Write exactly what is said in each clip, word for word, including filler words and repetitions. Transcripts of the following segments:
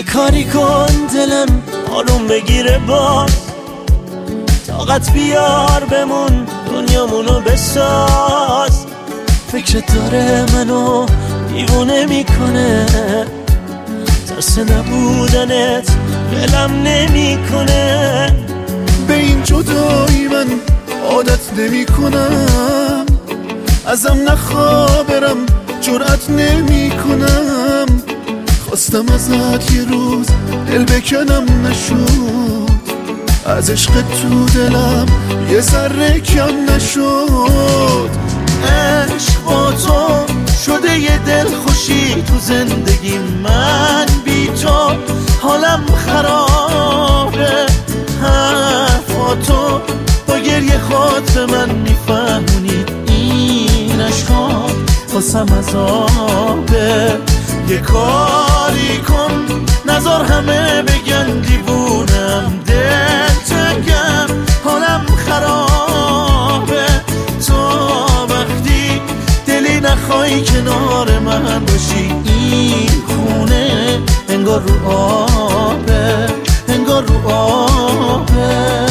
کاری کن دلم آروم بگیره باز، طاقت بیار بمون دنیامونو بساز. فکرت داره منو دیوونه میکنه، ترس نبودنت دلم نمیکنه. به این جدایی من عادت نمی کنم، ازم نخوا برم جرأت نمی کنم. خواستم ازت یه روز دل بکنم نشد، از عشق تو دلم یه ذره کم نشد. عشق با تو شده یه دل خوشی تو زندگی من، بی تو حالم خرابه. حرفاتو با گریه خود به من میفهمونی، این عشقا واسم عذابه. یه کاری کن نذار همه بگن دیوونم، دل تنگم حالم خرابه. تو وقتی دلی نخوای کنار من باشی، این خونه انگار رو آبه، انگار رو آبه.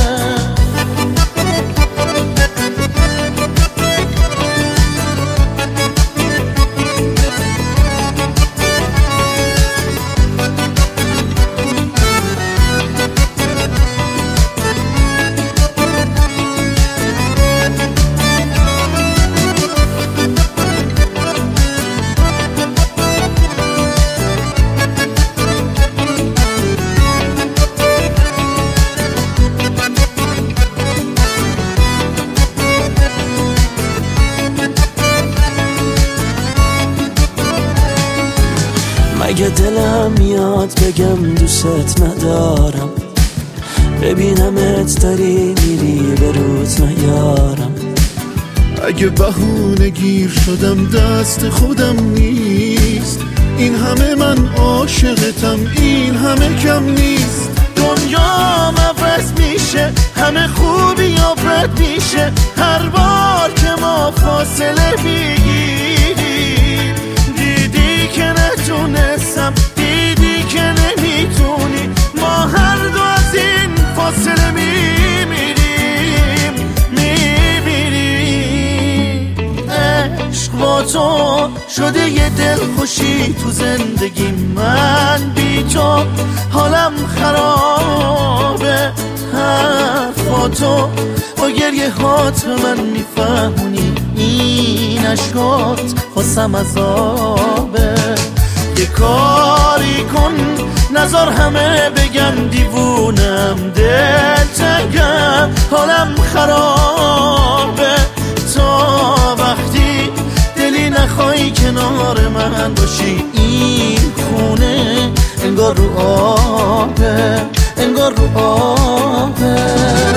اگه دلم میاد بگم دوست ندارم، ببینمت داری میری به روز نیارم. اگه بهونه گیر شدم دست خودم نیست، این همه من عاشقتم، این همه کم نیست. دنیام عوض میشه، همه خوبی ها بد میشه، هر بار که ما فاصله میگیریم. دیدی که نتونستم، دیدی که نمیتونی، ما هر دو از این فاصله میمیریم، میمیریم. عشق با تو شده یه دل خوشی تو زندگی من، بی تو حالم خرابه. حرفاتو با گریه هات به من میفهمونی، این عشقات واسم عذابه. یه کاری کن نذار همه بگن دیوونم، دل تنگم حالم خرابه. تا وقتی دلی نخوای کنار من باشی، این خونه انگار رو آبه، انگار رو آبه.